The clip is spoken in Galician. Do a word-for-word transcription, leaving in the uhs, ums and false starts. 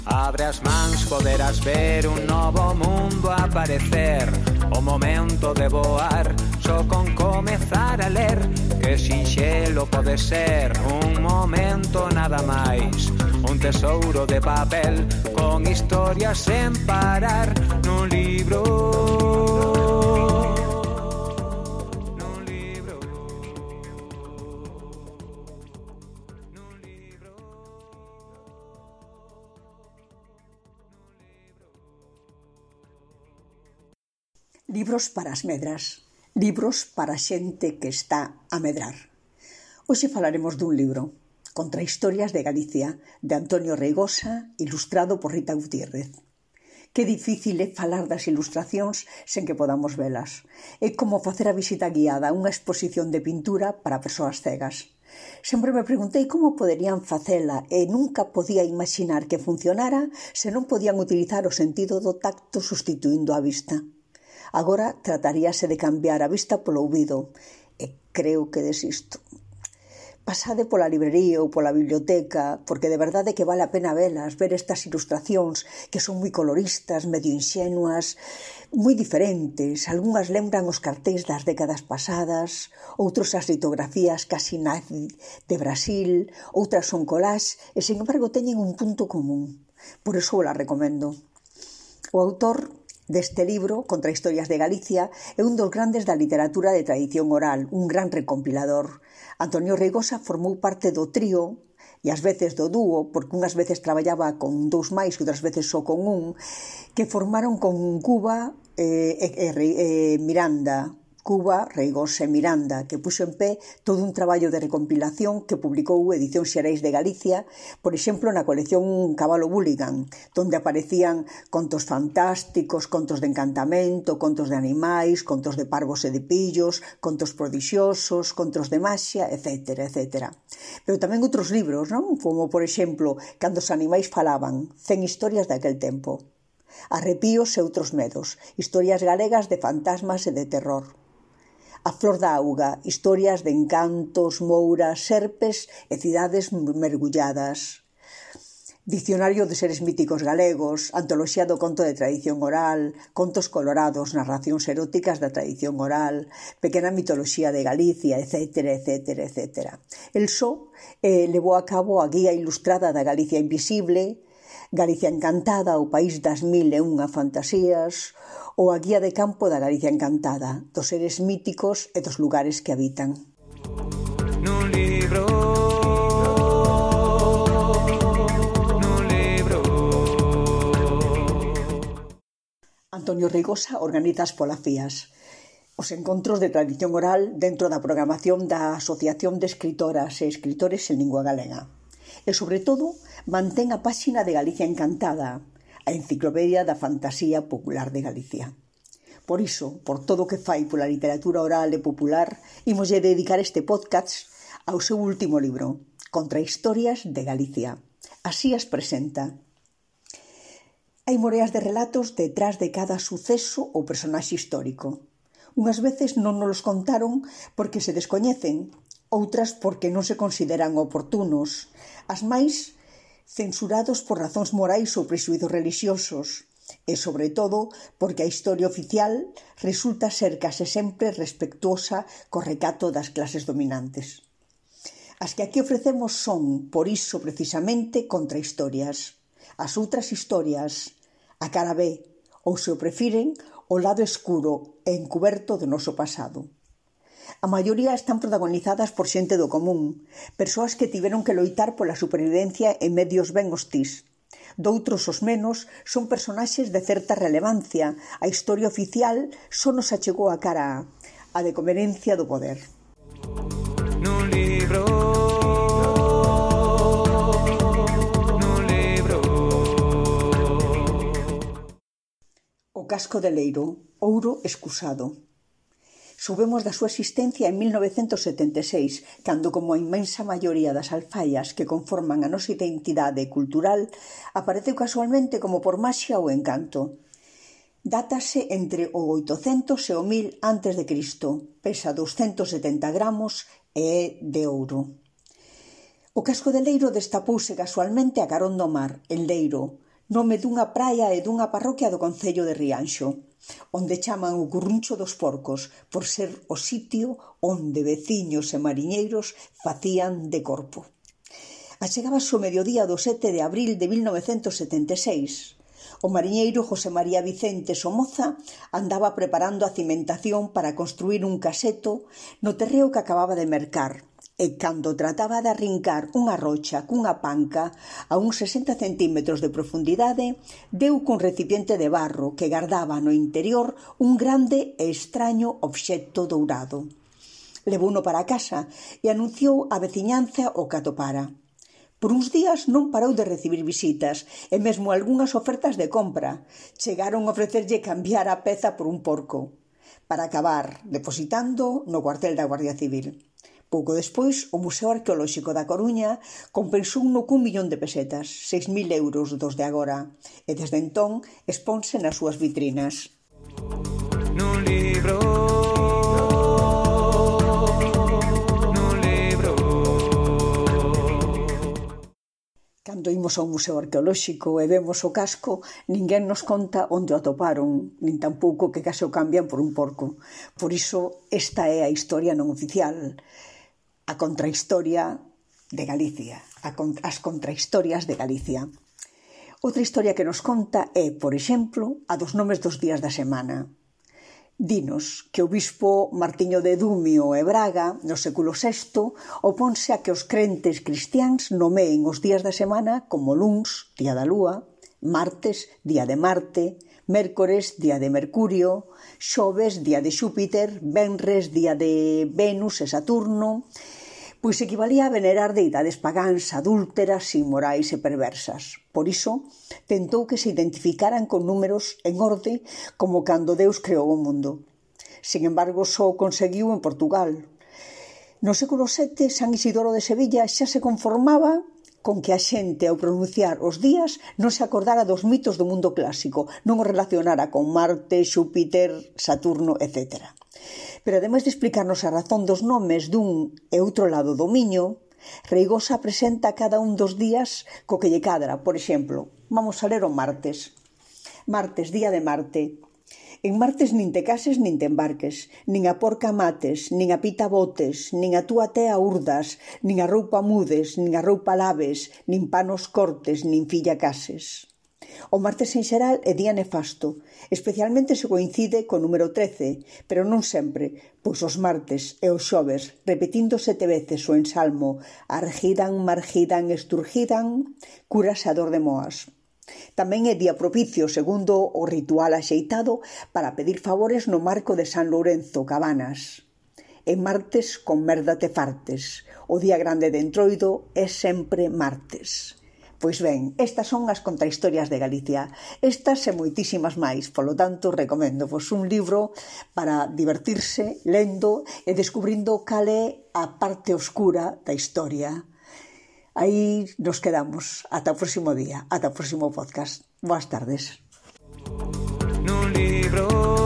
Abre as mans, poderás ver un novo mundo aparecer. O momento de voar, só con comezar a ler. Que sinxelo pode ser, un momento nada máis. Un tesouro de papel, con historias sen parar. Nun libro... Libros para as medras, libros para a xente que está a medrar. Hoxe falaremos dun libro, Contrahistorias de Galicia, de Antonio Reigosa, ilustrado por Rita Gutiérrez. Que difícil é falar das ilustracións sen que podamos velas. É como facer a visita guiada a unha exposición de pintura para persoas cegas. Sempre me preguntei como poderían facela e nunca podía imaginar que funcionara se non podían utilizar o sentido do tacto sustituindo a vista. Agora trataríase de cambiar a vista polo ouvido e creo que desisto. Pasade pola librería ou pola biblioteca, porque de verdade que vale a pena velas, ver estas ilustracións que son moi coloristas, medio inxenuas, moi diferentes. Algunhas lembran os cartéis das décadas pasadas, outros as litografías casi nazi de Brasil, outras son collage e, sin embargo, teñen un punto común. Por iso la recomendo. O autor deste libro, Contrahistorias de Galicia, é un dos grandes da literatura de tradición oral, un gran recompilador. Antonio Reigosa formou parte do trío, e ás veces do dúo, porque unhas veces traballaba con dous máis e outras veces só con un, que formaron con Cuba e eh, eh, eh, Miranda, Cuba, Reigosa e Miranda, que puxo en pé todo un traballo de recompilación que publicou Edicións Xerais de Galicia, por exemplo, na colección Cabalo Bulligan, donde aparecían contos fantásticos, contos de encantamento, contos de animais, contos de parvos e de pillos, contos prodixiosos, contos de maxia, etcétera, etcétera. Pero tamén outros libros, non? Como, por exemplo, Cando os animais falaban, cen historias daquel tempo. Arrepíos e outros medos, historias galegas de fantasmas e de terror. A flor da auga, historias de encantos, mouras, serpes e cidades mergulladas. Dicionario de seres míticos galegos, antoloxía do conto de tradición oral, contos colorados, narracións eróticas da tradición oral, pequena mitoloxía de Galicia, etcétera, etcétera, etcétera. El só eh, levou a cabo a guía ilustrada da Galicia Invisible, Galicia Encantada, o país das mil e unha fantasías, ou a guía de campo da Galicia Encantada, dos seres míticos e dos lugares que habitan. Nun libro, nun libro. Antonio Reigosa organiza as polafías, os encontros de tradición oral dentro da programación da Asociación de Escritoras e Escritores en Lingua Galega. E, sobre todo, mantén a páxina de Galicia Encantada, a enciclopedia da fantasía popular de Galicia. Por iso, por todo o que fai pola literatura oral e popular, imoslle dedicar este podcast ao seu último libro, Contrahistorias de Galicia. Así as presenta. Hai moreas de relatos detrás de cada suceso ou personaxe histórico. Unhas veces non nos contaron porque se descoñecen, outras porque non se consideran oportunos, as máis censurados por razóns morais ou prexuízos relixiosos, e, sobre todo, porque a historia oficial resulta ser case sempre respectuosa co recato das clases dominantes. As que aquí ofrecemos son, por iso precisamente, contrahistorias. As outras historias, a cara B, ou se o prefiren, o lado escuro e encuberto do noso pasado. A maioría están protagonizadas por xente do común, persoas que tiveron que loitar pola supervivencia en medios ben hostís. Doutros os menos son personaxes de certa relevancia. A historia oficial só nos achegou a cara a de conveniencia do poder. Nun libro, nun libro. O casco de Leiro, ouro escusado. Soubemos da súa existencia en mil novecentos setenta e seis, cando, como a inmensa maioría das alfaias que conforman a nosa identidade cultural, apareceu casualmente como por maxia ou encanto. Dátase entre o oitocentos e o mil antes de Cristo, pesa douscentos e setenta gramos e é de ouro. O casco de Leiro destapouse casualmente a carón do mar, en Leiro, nome dunha praia e dunha parroquia do concello de Rianxo, onde chaman o Curruncho dos Porcos por ser o sitio onde veciños e mariñeiros facían de corpo. Achegábase o mediodía do sete de abril de mil novecentos setenta e seis. O mariñeiro José María Vicente Somoza andaba preparando a cimentación para construir un caseto no terreo que acababa de mercar, e cando trataba de arrincar unha rocha cunha panca a uns sesenta centímetros de profundidade, deu cun recipiente de barro que gardaba no interior un grande e extraño obxecto dourado. Levouno para a casa e anunciou á veciñanza o que atopara. Por uns días non parou de recibir visitas e mesmo algunhas ofertas de compra. Chegaron a ofrecerlle cambiar a peza por un porco, para acabar depositando no cuartel da Guardia Civil. Pouco despois, o Museo Arqueolóxico da Coruña compensouno cun millón de pesetas, seis mil euros dos de agora, e desde entón exponse nas súas vitrinas. Nun libro, nun libro. Cando imos ao Museo Arqueolóxico e vemos o casco, ninguén nos conta onde o atoparon, nin tampouco que case o cambian por un porco. Por iso, esta é a historia non oficial. A contrahistoria de Galicia, a con, as contrahistorias de Galicia. Outra historia que nos conta é, por exemplo, a dos nomes dos días da semana. Dinos que o bispo Martiño de Dumio e Braga, no século sexto, oponse a que os crentes cristiáns nomeen os días da semana como luns, día da lúa, martes, día de Marte, mércores, día de Mercurio, xoves, día de Xúpiter, venres, día de Venus e Saturno, pois equivalía a venerar deidades pagáns, adúlteras, inmorais e perversas. Por iso, tentou que se identificaran con números en orde como cando Deus creou o mundo. Sin embargo, só o conseguiu en Portugal. No século sete, San Isidoro de Sevilla xa se conformaba con que a xente, ao pronunciar os días, non se acordara dos mitos do mundo clásico, non o relacionara con Marte, Xúpiter, Saturno, etcétera. Pero ademais de explicarnos a razón dos nomes dun e outro lado do miño, Reigosa presenta cada un dos días co que lle cadra. Por exemplo, vamos a ler o martes. Martes, día de Marte. En martes nin te cases nin te embarques, nin a porca mates, nin a pita botes, nin a túa tea urdas, nin a roupa mudes, nin a roupa laves, nin panos cortes, nin filla cases. O martes en xeral é día nefasto, especialmente se coincide co número trece, pero non sempre, pois os martes e os xoves, repetindo sete veces o ensalmo argidan, margidan, esturgidan, curase a dor de moas. Tamén é día propicio, segundo o ritual axeitado, para pedir favores no marco de San Lourenzo, Cabanas. En martes con merda te fartes. O día grande de Entroido é sempre martes. Pois ben, estas son as contrahistorias de Galicia. Estas e moitísimas máis, polo tanto, recomendo-vos un libro para divertirse lendo e descubrindo cal é a parte oscura da historia. Aí nos quedamos. Ata o próximo día, ata o próximo podcast. Boas tardes. Nun libro.